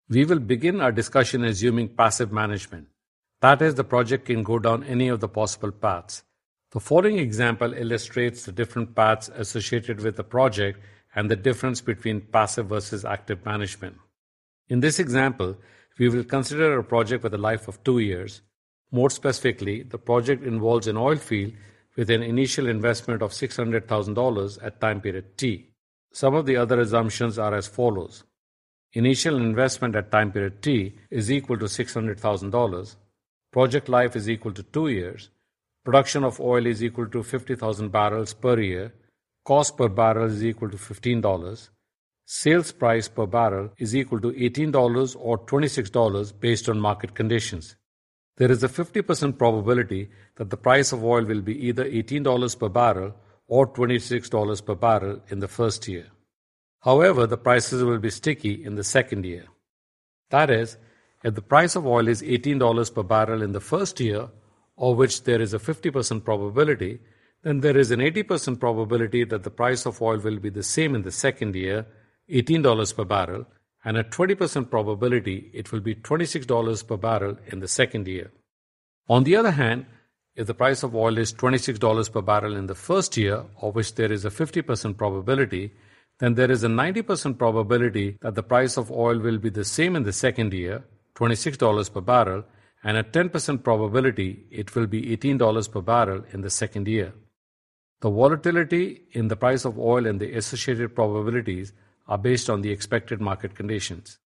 We will begin our discussion assuming passive management. That is, the project can go down any of the possible paths. The following example illustrates the different paths associated with the project and the difference between passive versus active management. In this example, we will consider a project with a life of 2 years. More specifically, the project involves an oil field with an initial investment of $600,000 at time period T. Some of the other assumptions are as follows. Initial investment at time period T is equal to $600,000. Project life is equal to 2 years. Production of oil is equal to 50,000 barrels per year. Cost per barrel is equal to $15. Sales price per barrel is equal to $18 or $26 based on market conditions. There is a 50% probability that the price of oil will be either $18 per barrel or $26 per barrel in the first year. However, the prices will be sticky in the second year. That is, if the price of oil is $18 per barrel in the first year, of which there is a 50% probability, then there is an 80% probability that the price of oil will be the same in the second year, $18 per barrel, and a 20% probability it will be $26 per barrel in the second year. On the other hand, if the price of oil is $26 per barrel in the first year, of which there is a 50% probability, then there is a 90% probability that the price of oil will be the same in the second year, $26 per barrel, and a 10% probability it will be $18 per barrel in the second year. The volatility in the price of oil and the associated probabilities are based on the expected market conditions.